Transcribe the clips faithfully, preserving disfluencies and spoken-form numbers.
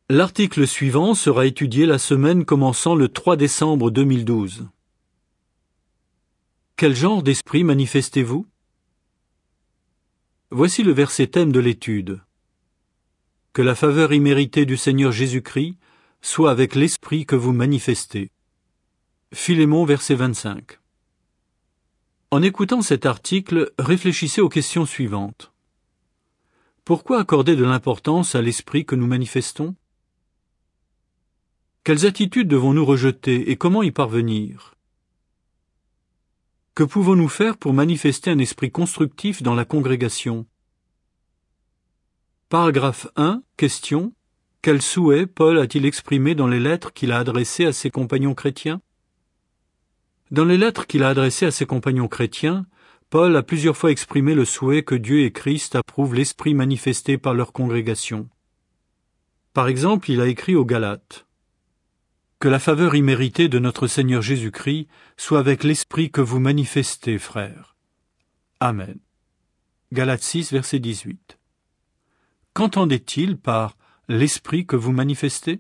L'article suivant sera étudié la semaine commençant le trois décembre deux mille douze. Quel genre d'esprit manifestez-vous? Voici le verset thème de l'étude. Que la faveur imméritée du Seigneur Jésus-Christ soit avec l'esprit que vous manifestez. Philémon, verset vingt-cinq. En écoutant cet article, réfléchissez aux questions suivantes. Pourquoi accorder de l'importance à l'esprit que nous manifestons? Quelles attitudes devons-nous rejeter et comment y parvenir? Que pouvons-nous faire pour manifester un esprit constructif dans la congrégation? Paragraphe un. Question. Quel souhait Paul a-t-il exprimé dans les lettres qu'il a adressées à ses compagnons chrétiens? Dans les lettres qu'il a adressées à ses compagnons chrétiens, Paul a plusieurs fois exprimé le souhait que Dieu et Christ approuvent l'esprit manifesté par leur congrégation. Par exemple, il a écrit aux Galates. Que la faveur imméritée de notre Seigneur Jésus-Christ soit avec l'esprit que vous manifestez, frères. Amen. Galates six, verset dix-huit. Qu'entendait-il par l'esprit que vous manifestez?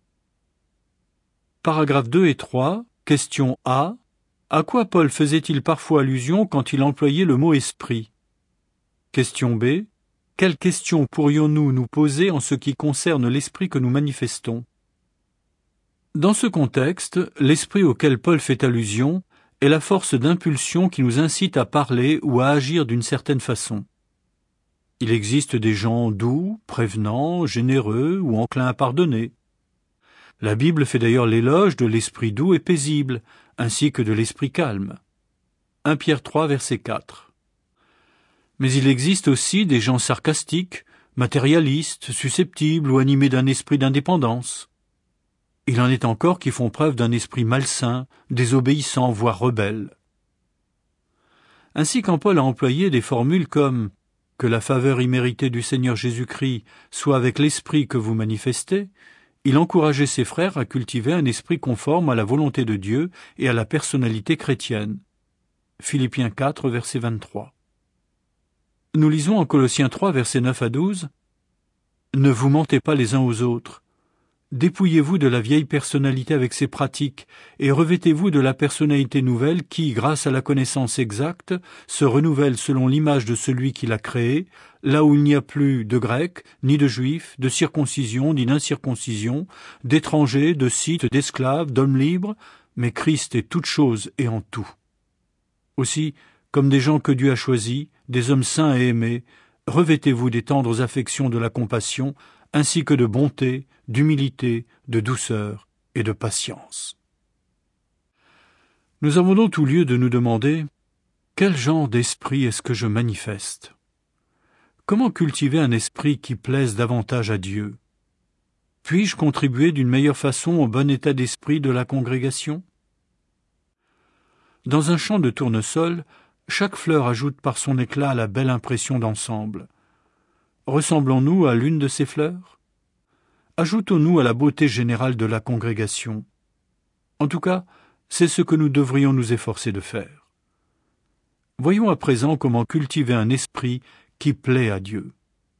Paragraphes deux et trois, question A. À quoi Paul faisait-il parfois allusion quand il employait le mot esprit? Question B. Quelles questions pourrions-nous nous poser en ce qui concerne l'esprit que nous manifestons? Dans ce contexte, l'esprit auquel Paul fait allusion est la force d'impulsion qui nous incite à parler ou à agir d'une certaine façon. Il existe des gens doux, prévenants, généreux ou enclins à pardonner. La Bible fait d'ailleurs l'éloge de l'esprit doux et paisible, ainsi que de l'esprit calme. un Pierre trois, verset quatre. Mais il existe aussi des gens sarcastiques, matérialistes, susceptibles ou animés d'un esprit d'indépendance. Il en est encore qui font preuve d'un esprit malsain, désobéissant, voire rebelle. Ainsi quand Paul a employé des formules comme « que la faveur imméritée du Seigneur Jésus-Christ soit avec l'esprit que vous manifestez », il encourageait ses frères à cultiver un esprit conforme à la volonté de Dieu et à la personnalité chrétienne. Philippiens quatre, verset vingt-trois. Nous lisons en Colossiens trois, versets neuf à douze. « Ne vous mentez pas les uns aux autres. Dépouillez-vous de la vieille personnalité avec ses pratiques et revêtez-vous de la personnalité nouvelle qui, grâce à la connaissance exacte, se renouvelle selon l'image de celui qui l'a créé, là où il n'y a plus de Grecs, ni de Juifs, de circoncision, ni d'incirconcision, d'étrangers, de scythes, d'esclaves, d'hommes libres, mais Christ est toute chose et en tout. Aussi, comme des gens que Dieu a choisis, des hommes saints et aimés, revêtez-vous des tendres affections de la compassion, ainsi que de bonté, d'humilité, de douceur et de patience. Nous avons donc tout lieu de nous demander « Quel genre d'esprit est-ce que je manifeste ?» Comment cultiver un esprit qui plaise davantage à Dieu? Puis-je contribuer d'une meilleure façon au bon état d'esprit de la congrégation? Dans un champ de tournesol, chaque fleur ajoute par son éclat la belle impression d'ensemble. Ressemblons-nous à l'une de ces fleurs? Ajoutons-nous à la beauté générale de la congrégation? En tout cas, c'est ce que nous devrions nous efforcer de faire. Voyons à présent comment cultiver un esprit qui plaît à Dieu.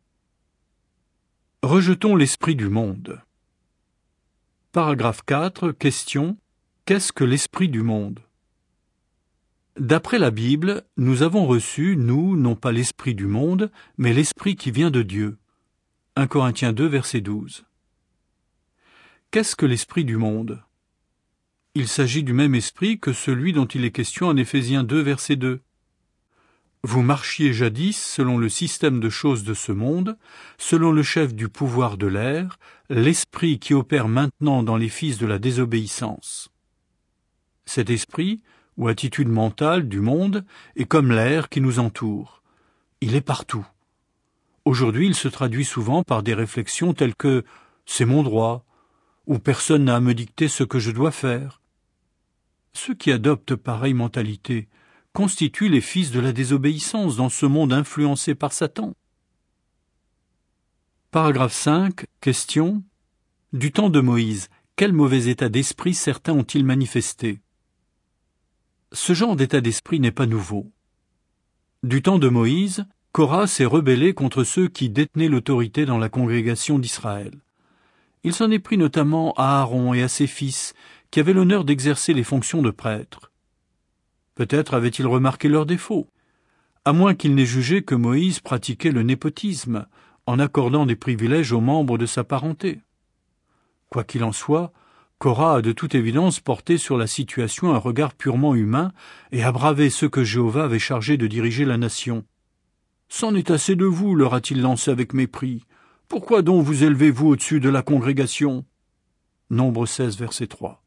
Rejetons l'esprit du monde. Paragraphe quatre, question. Qu'est-ce que l'esprit du monde? D'après la Bible, nous avons reçu, nous, non pas l'esprit du monde, mais l'esprit qui vient de Dieu. un Corinthiens deux, verset douze. Qu'est-ce que l'esprit du monde? Il s'agit du même esprit que celui dont il est question en Éphésiens deux, verset deux. Vous marchiez jadis selon le système de choses de ce monde, selon le chef du pouvoir de l'air, l'esprit qui opère maintenant dans les fils de la désobéissance. Cet esprit, ou attitude mentale du monde, est comme l'air qui nous entoure. Il est partout. Aujourd'hui, il se traduit souvent par des réflexions telles que « c'est mon droit » ou « personne n'a à me dicter ce que je dois faire ». Ceux qui adoptent pareille mentalité constituent les fils de la désobéissance dans ce monde influencé par Satan. Paragraphe cinq. Question. Du temps de Moïse, quel mauvais état d'esprit certains ont-ils manifesté? Ce genre d'état d'esprit n'est pas nouveau. Du temps de Moïse, Korah s'est rebellé contre ceux qui détenaient l'autorité dans la congrégation d'Israël. Il s'en est pris notamment à Aaron et à ses fils, qui avaient l'honneur d'exercer les fonctions de prêtres. Peut-être avait-il remarqué leurs défauts, à moins qu'il n'ait jugé que Moïse pratiquait le népotisme, en accordant des privilèges aux membres de sa parenté. Quoi qu'il en soit, Korah a de toute évidence porté sur la situation un regard purement humain et a bravé ceux que Jéhovah avait chargés de diriger la nation. « C'en est assez de vous, leur a-t-il lancé avec mépris. Pourquoi donc vous élevez-vous au-dessus de la congrégation » Nombre seize, verset trois.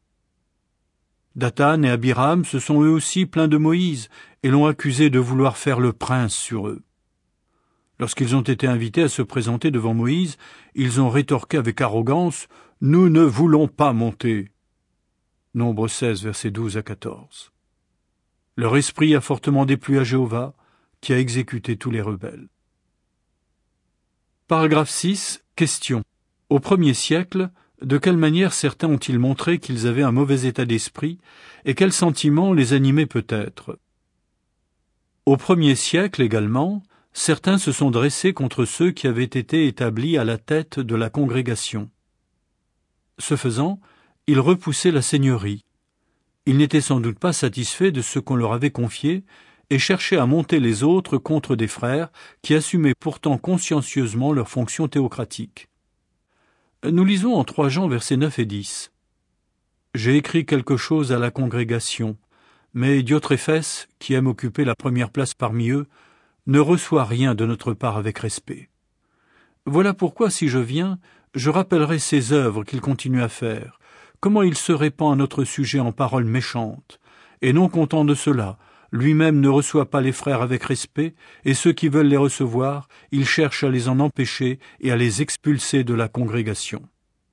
Dathan et Abiram se sont eux aussi plaints de Moïse et l'ont accusé de vouloir faire le prince sur eux. Lorsqu'ils ont été invités à se présenter devant Moïse, ils ont rétorqué avec arrogance « Nous ne voulons pas monter ». Nombre seize, versets douze à quatorze. Leur esprit a fortement déplu à Jéhovah, qui a exécuté tous les rebelles. Paragraphe six. Question. Au premier siècle, de quelle manière certains ont-ils montré qu'ils avaient un mauvais état d'esprit et quels sentiments les animaient peut-être? Au premier siècle également, certains se sont dressés contre ceux qui avaient été établis à la tête de la congrégation. Ce faisant, ils repoussaient la seigneurie. Ils n'étaient sans doute pas satisfaits de ce qu'on leur avait confié et cherchaient à monter les autres contre des frères qui assumaient pourtant consciencieusement leurs fonctions théocratiques. Nous lisons en trois Jean versets neuf et dix. « J'ai écrit quelque chose à la congrégation, mais Diotréphès, qui aime occuper la première place parmi eux, ne reçoit rien de notre part avec respect. Voilà pourquoi, si je viens, je rappellerai ses œuvres qu'il continue à faire, comment il se répand à notre sujet en paroles méchantes, et non content de cela, lui-même ne reçoit pas les frères avec respect, et ceux qui veulent les recevoir, il cherche à les en empêcher et à les expulser de la congrégation. »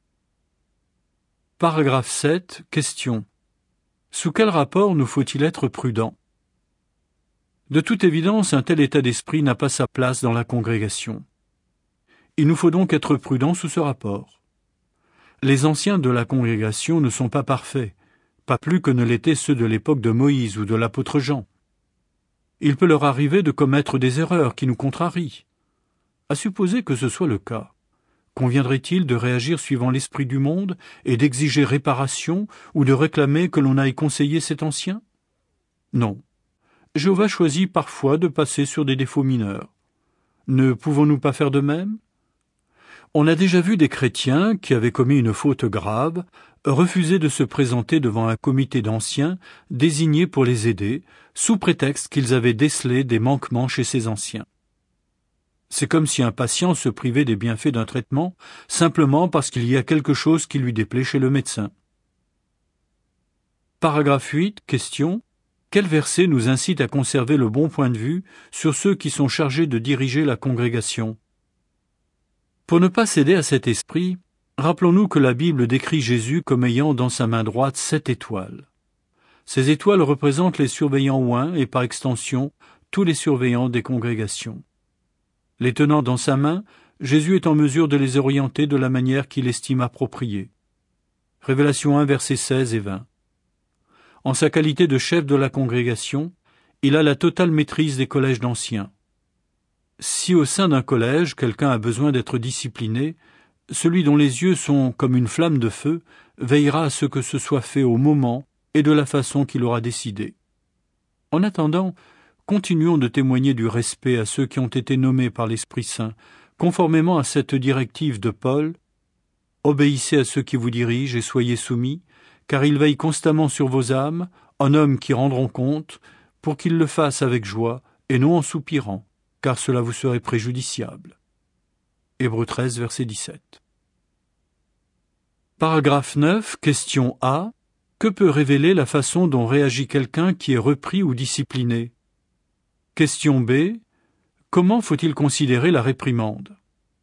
Paragraphe sept. Question. Sous quel rapport nous faut-il être prudent? De toute évidence, un tel état d'esprit n'a pas sa place dans la congrégation. Il nous faut donc être prudents sous ce rapport. Les anciens de la congrégation ne sont pas parfaits, pas plus que ne l'étaient ceux de l'époque de Moïse ou de l'apôtre Jean. Il peut leur arriver de commettre des erreurs qui nous contrarient. À supposer que ce soit le cas, conviendrait-il de réagir suivant l'esprit du monde et d'exiger réparation ou de réclamer que l'on aille conseiller cet ancien? Non. Jéhovah choisit parfois de passer sur des défauts mineurs. Ne pouvons-nous pas faire de même? On a déjà vu des chrétiens qui avaient commis une faute grave refuser de se présenter devant un comité d'anciens désigné pour les aider, sous prétexte qu'ils avaient décelé des manquements chez ces anciens. C'est comme si un patient se privait des bienfaits d'un traitement simplement parce qu'il y a quelque chose qui lui déplaît chez le médecin. Paragraphe huit. Question. Quel verset nous incite à conserver le bon point de vue sur ceux qui sont chargés de diriger la congrégation? Pour ne pas céder à cet esprit, rappelons-nous que la Bible décrit Jésus comme ayant dans sa main droite sept étoiles. Ces étoiles représentent les surveillants oints et par extension tous les surveillants des congrégations. Les tenant dans sa main, Jésus est en mesure de les orienter de la manière qu'il estime appropriée. Révélation un, versets seize et vingt. En sa qualité de chef de la congrégation, il a la totale maîtrise des collèges d'anciens. Si au sein d'un collège, quelqu'un a besoin d'être discipliné, celui dont les yeux sont comme une flamme de feu veillera à ce que ce soit fait au moment et de la façon qu'il aura décidé. En attendant, continuons de témoigner du respect à ceux qui ont été nommés par l'Esprit Saint, conformément à cette directive de Paul. « Obéissez à ceux qui vous dirigent et soyez soumis, car ils veillent constamment sur vos âmes, en hommes qui rendront compte, pour qu'ils le fassent avec joie et non en soupirant, car cela vous serait préjudiciable. » Hébreux treize, verset dix-sept. Paragraphe neuf. Question A. Que peut révéler la façon dont réagit quelqu'un qui est repris ou discipliné? Question B. Comment faut-il considérer la réprimande?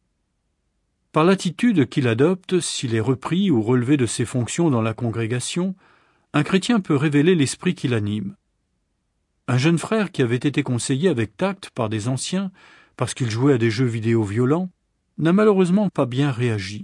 Par l'attitude qu'il adopte, s'il est repris ou relevé de ses fonctions dans la congrégation, un chrétien peut révéler l'esprit qui l'anime. Un jeune frère qui avait été conseillé avec tact par des anciens, parce qu'il jouait à des jeux vidéo violents, n'a malheureusement pas bien réagi.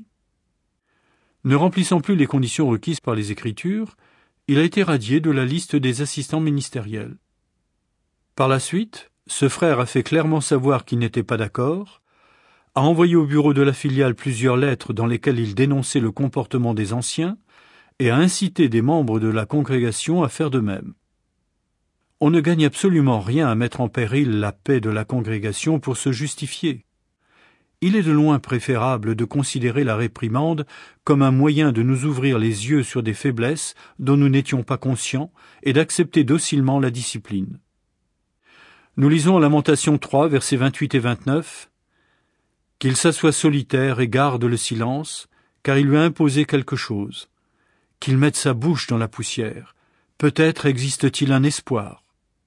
Ne remplissant plus les conditions requises par les Écritures, il a été radié de la liste des assistants ministériels. Par la suite, ce frère a fait clairement savoir qu'il n'était pas d'accord, a envoyé au bureau de la filiale plusieurs lettres dans lesquelles il dénonçait le comportement des anciens et a incité des membres de la congrégation à faire de même. On ne gagne absolument rien à mettre en péril la paix de la congrégation pour se justifier. Il est de loin préférable de considérer la réprimande comme un moyen de nous ouvrir les yeux sur des faiblesses dont nous n'étions pas conscients et d'accepter docilement la discipline. Nous lisons en Lamentation trois, versets vingt-huit et vingt-neuf, « Qu'il s'assoie solitaire et garde le silence, car il lui a imposé quelque chose. Qu'il mette sa bouche dans la poussière. Peut-être existe-t-il un espoir. »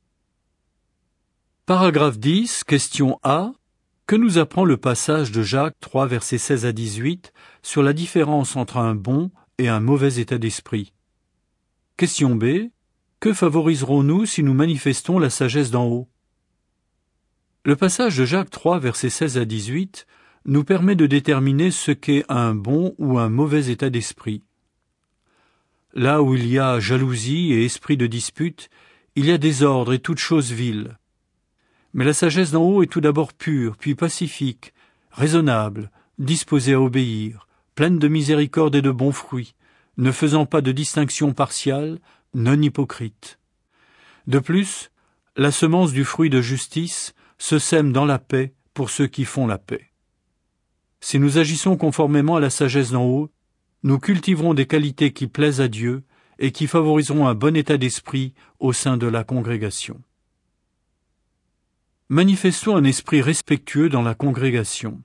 Paragraphe dix, question A. Que nous apprend le passage de Jacques trois, versets seize à dix-huit, sur la différence entre un bon et un mauvais état d'esprit? Question B. Que favoriserons-nous si nous manifestons la sagesse d'en haut? Le passage de Jacques trois, versets seize à dix-huit, nous permet de déterminer ce qu'est un bon ou un mauvais état d'esprit. Là où il y a jalousie et esprit de dispute, il y a désordre et toute chose vile. Mais la sagesse d'en haut est tout d'abord pure, puis pacifique, raisonnable, disposée à obéir, pleine de miséricorde et de bons fruits, ne faisant pas de distinction partiale, non hypocrite. De plus, la semence du fruit de justice se sème dans la paix pour ceux qui font la paix. Si nous agissons conformément à la sagesse d'en haut, nous cultiverons des qualités qui plaisent à Dieu et qui favoriseront un bon état d'esprit au sein de la congrégation. Manifestons un esprit respectueux dans la congrégation.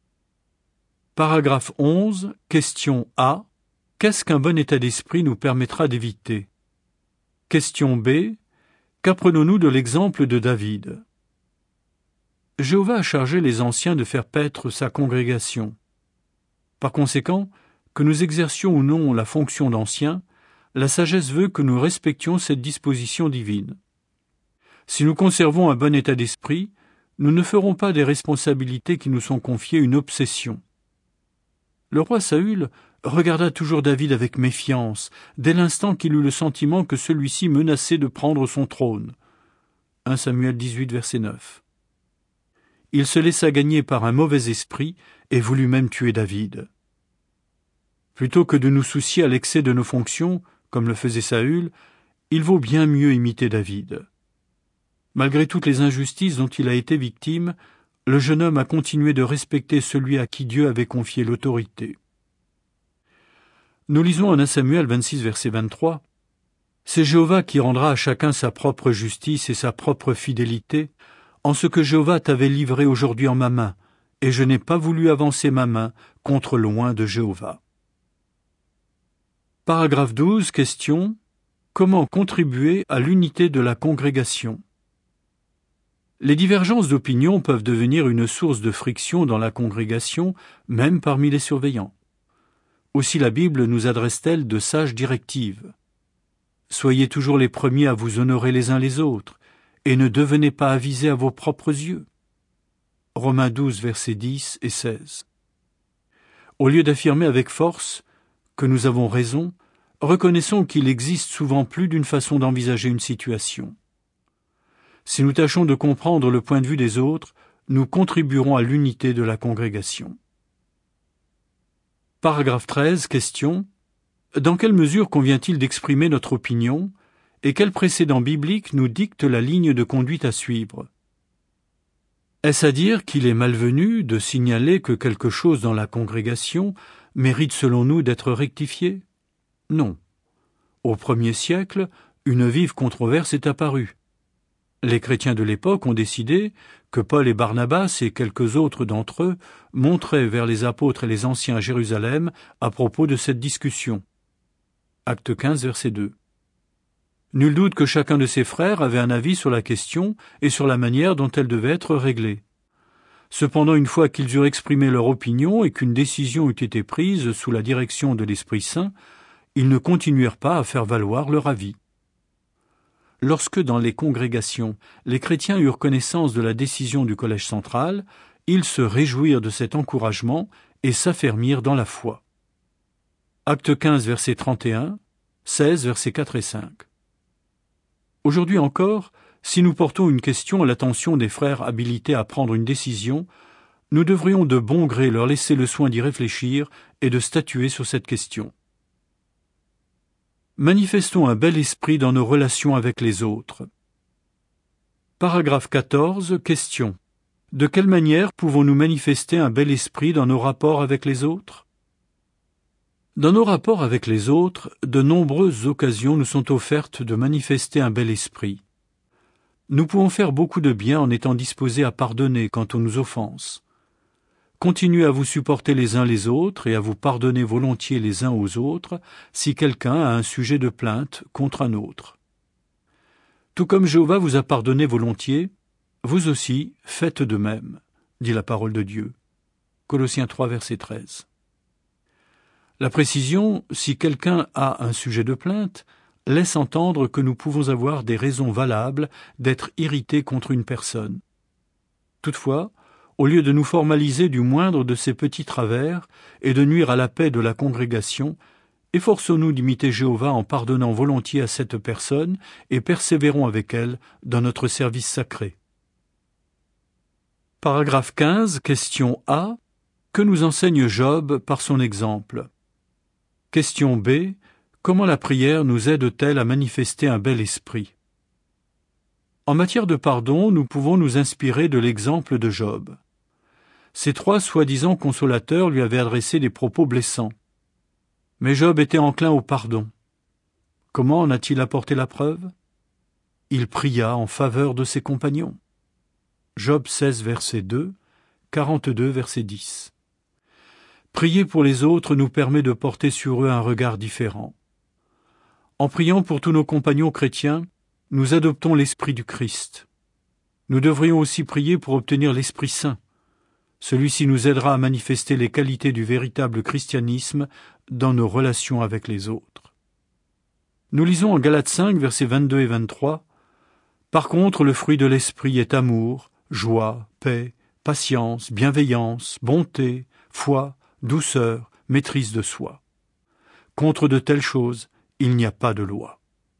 Paragraphe onze, question A. Qu'est-ce qu'un bon état d'esprit nous permettra d'éviter? Question B. Qu'apprenons-nous de l'exemple de David? Jéhovah a chargé les anciens de faire paître sa congrégation. Par conséquent, que nous exercions ou non la fonction d'anciens, la sagesse veut que nous respections cette disposition divine. Si nous conservons un bon état d'esprit, nous ne ferons pas des responsabilités qui nous sont confiées une obsession. Le roi Saül regarda toujours David avec méfiance, dès l'instant qu'il eut le sentiment que celui-ci menaçait de prendre son trône. premier Samuel dix-huit, verset neuf. Il se laissa gagner par un mauvais esprit et voulut même tuer David. Plutôt que de nous soucier à l'excès de nos fonctions, comme le faisait Saül, il vaut bien mieux imiter David. Malgré toutes les injustices dont il a été victime, le jeune homme a continué de respecter celui à qui Dieu avait confié l'autorité. Nous lisons en premier Samuel vingt-six, verset vingt-trois, « C'est Jéhovah qui rendra à chacun sa propre justice et sa propre fidélité, en ce que Jéhovah t'avait livré aujourd'hui en ma main, et je n'ai pas voulu avancer ma main contre le oint de Jéhovah. » Paragraphe douze, question. Comment contribuer à l'unité de la congrégation? Les divergences d'opinion peuvent devenir une source de friction dans la congrégation, même parmi les surveillants. Aussi la Bible nous adresse-t-elle de sages directives. Soyez toujours les premiers à vous honorer les uns les autres, et ne devenez pas avisés à vos propres yeux. Romains douze, versets dix et seize. Au lieu d'affirmer avec force que nous avons raison, reconnaissons qu'il existe souvent plus d'une façon d'envisager une situation. Si nous tâchons de comprendre le point de vue des autres, nous contribuerons à l'unité de la congrégation. Paragraphe treize, question. Dans quelle mesure convient-il d'exprimer notre opinion et quel précédent biblique nous dicte la ligne de conduite à suivre? Est-ce à dire qu'il est malvenu de signaler que quelque chose dans la congrégation mérite selon nous d'être rectifié? Non. Au premier siècle, une vive controverse est apparue. Les chrétiens de l'époque ont décidé que Paul et Barnabas et quelques autres d'entre eux montraient vers les apôtres et les anciens à Jérusalem à propos de cette discussion. Acte quinze, verset deux. Nul doute que chacun de ses frères avait un avis sur la question et sur la manière dont elle devait être réglée. Cependant, une fois qu'ils eurent exprimé leur opinion et qu'une décision eut été prise sous la direction de l'Esprit Saint, ils ne continuèrent pas à faire valoir leur avis. Lorsque, dans les congrégations, les chrétiens eurent connaissance de la décision du Collège central, ils se réjouirent de cet encouragement et s'affermirent dans la foi. Acte quinze, verset trente et un, seize, versets quatre et cinq. Aujourd'hui encore, si nous portons une question à l'attention des frères habilités à prendre une décision, nous devrions de bon gré leur laisser le soin d'y réfléchir et de statuer sur cette question. Manifestons un bel esprit dans nos relations avec les autres. Paragraphe quatorze. Question. De quelle manière pouvons-nous manifester un bel esprit dans nos rapports avec les autres? Dans nos rapports avec les autres, de nombreuses occasions nous sont offertes de manifester un bel esprit. Nous pouvons faire beaucoup de bien en étant disposés à pardonner quand on nous offense. Continuez à vous supporter les uns les autres et à vous pardonner volontiers les uns aux autres si quelqu'un a un sujet de plainte contre un autre. Tout comme Jéhovah vous a pardonné volontiers, vous aussi faites de même, dit la parole de Dieu. Colossiens trois, verset treize. La précision, si quelqu'un a un sujet de plainte, laisse entendre que nous pouvons avoir des raisons valables d'être irrités contre une personne. Toutefois, au lieu de nous formaliser du moindre de ces petits travers et de nuire à la paix de la congrégation, efforçons-nous d'imiter Jéhovah en pardonnant volontiers à cette personne et persévérons avec elle dans notre service sacré. Paragraphe quinze. Question A. Que nous enseigne Job par son exemple? Question B. Comment la prière nous aide-t-elle à manifester un bel esprit? En matière de pardon, nous pouvons nous inspirer de l'exemple de Job. Ces trois soi-disant consolateurs lui avaient adressé des propos blessants. Mais Job était enclin au pardon. Comment en a-t-il apporté la preuve? Il pria en faveur de ses compagnons. Job seize, verset deux, quarante-deux, verset dix. Prier pour les autres nous permet de porter sur eux un regard différent. En priant pour tous nos compagnons chrétiens, nous adoptons l'esprit du Christ. Nous devrions aussi prier pour obtenir l'Esprit Saint. Celui-ci nous aidera à manifester les qualités du véritable christianisme dans nos relations avec les autres. Nous lisons en Galates cinq, versets vingt-deux et vingt-trois, « Par contre, le fruit de l'esprit est amour, joie, paix, patience, bienveillance, bonté, foi, douceur, maîtrise de soi. Contre de telles choses, il n'y a pas de loi. »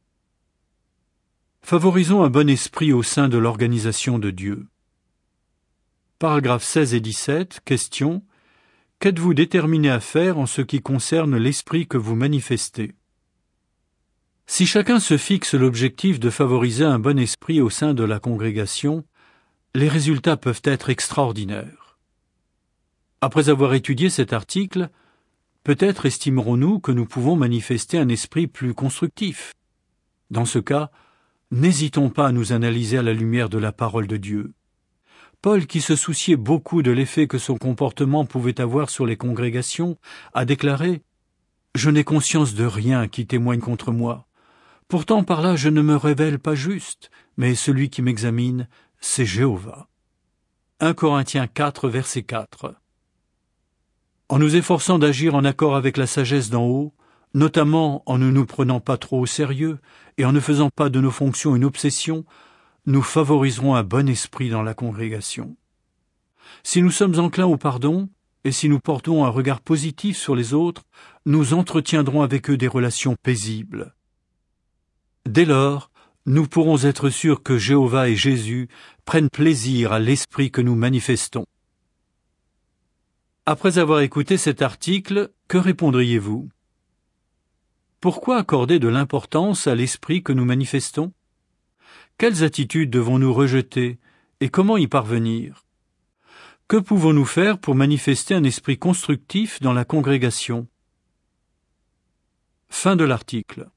Favorisons un bon esprit au sein de l'organisation de Dieu. Paragraphes seize et dix-sept. Question. Qu'êtes-vous déterminé à faire en ce qui concerne l'esprit que vous manifestez? Si chacun se fixe l'objectif de favoriser un bon esprit au sein de la congrégation, les résultats peuvent être extraordinaires. Après avoir étudié cet article, peut-être estimerons-nous que nous pouvons manifester un esprit plus constructif. Dans ce cas, n'hésitons pas à nous analyser à la lumière de la parole de Dieu. Paul, qui se souciait beaucoup de l'effet que son comportement pouvait avoir sur les congrégations, a déclaré « Je n'ai conscience de rien qui témoigne contre moi. Pourtant par là je ne me révèle pas juste, mais celui qui m'examine, c'est Jéhovah. » un Corinthiens quatre, verset quatre. En nous efforçant d'agir en accord avec la sagesse d'en haut, notamment en ne nous prenant pas trop au sérieux et en ne faisant pas de nos fonctions une obsession, nous favoriserons un bon esprit dans la congrégation. Si nous sommes enclins au pardon, et si nous portons un regard positif sur les autres, nous entretiendrons avec eux des relations paisibles. Dès lors, nous pourrons être sûrs que Jéhovah et Jésus prennent plaisir à l'esprit que nous manifestons. Après avoir écouté cet article, que répondriez-vous? Pourquoi accorder de l'importance à l'esprit que nous manifestons? Quelles attitudes devons-nous rejeter et comment y parvenir? Que pouvons-nous faire pour manifester un esprit constructif dans la congrégation? Fin de l'article.